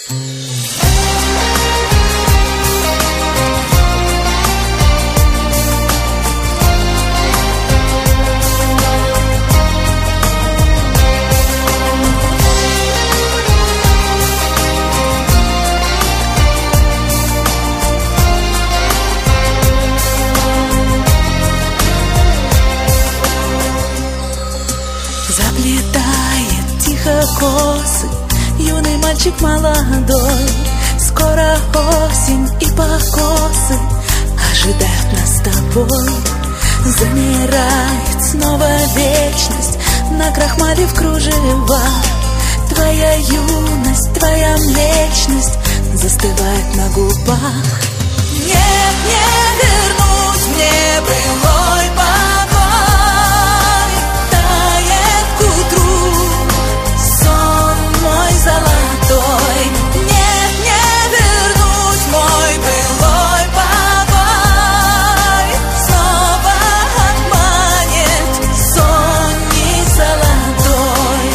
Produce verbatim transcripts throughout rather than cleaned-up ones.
Заплетает тихо косы юный мальчик молодой. Скоро осень и покосы ожидают нас с тобой. Замирает снова вечность на крахмале в кружевах. Твоя юность, твоя млечность застывает на губах. Нет, не вернуть мне былой покой. Тает к утру сон мой золотой. Нет, не вернуть мой былой покой. Снова обманет сон не золотой.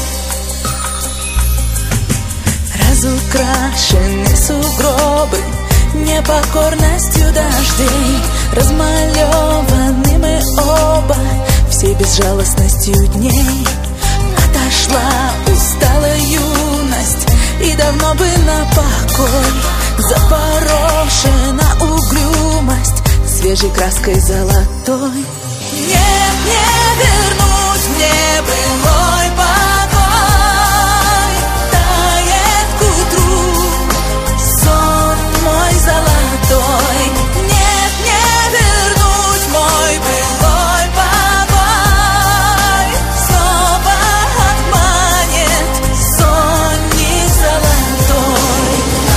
Разукрашены сугробы непокорностью дождей. Размалеваны мы оба всей безжалостностью дней. Отошла усталая юность и давно бы на покой. Запорошена угрюмость свежей краской золотой. Нет, не вернуть мне былой покой. Тает к утру сон мой золотой. Нет, не вернуть мой былой покой. Снова обманет сон не золотой.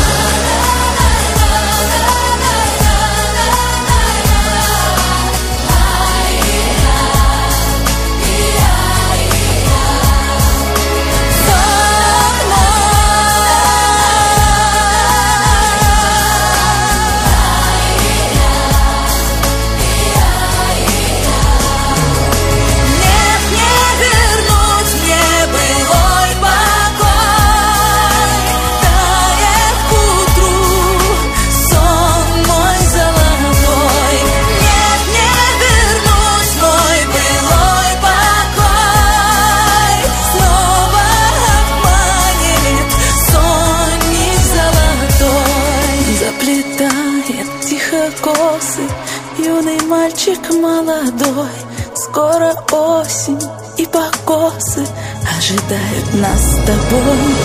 Заплетает тихо косы юный мальчик молодой. Скоро осень и покосы ожидают нас с тобой.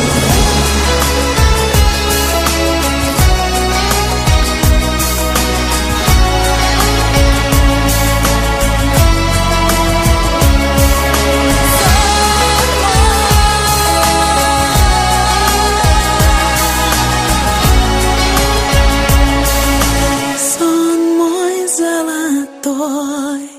Сон мой золотой.